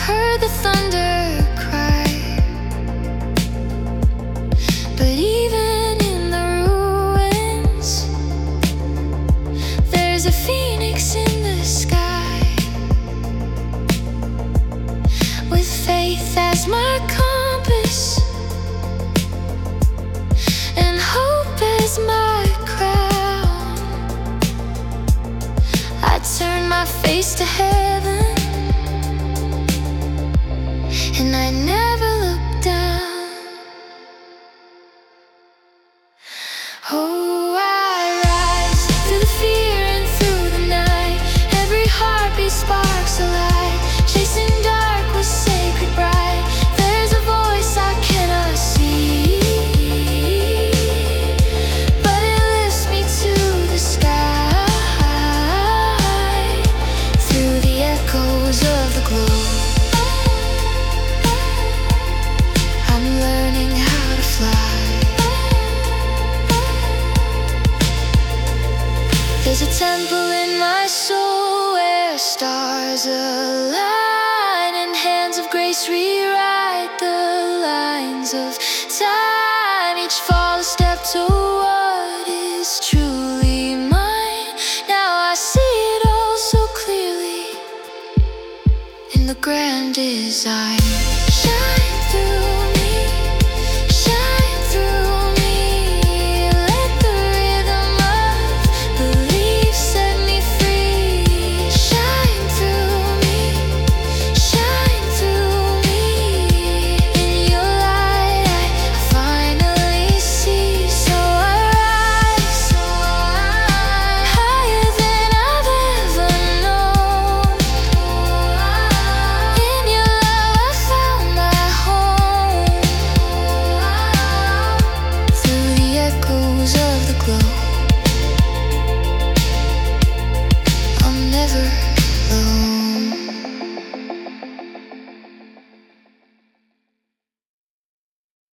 heard the thunder cry, but even in the ruins, there's a phoenix in the sky. With faith as my compass and hope as my crown, I turn my face to heaven, and I never look down. Oh, I rise through the fear and through the night. Every heartbeat sparks a light, chasing dark with sacred bright. There's a voice I cannot see, but it lifts me to the sky, through the echoes of the globe. I'm learning how to fly. There's a temple in my soul where stars align and hands of grace rewrite the lines of time. Each fall a step to what is truly mine. Now I see it all so clearly in the grand design.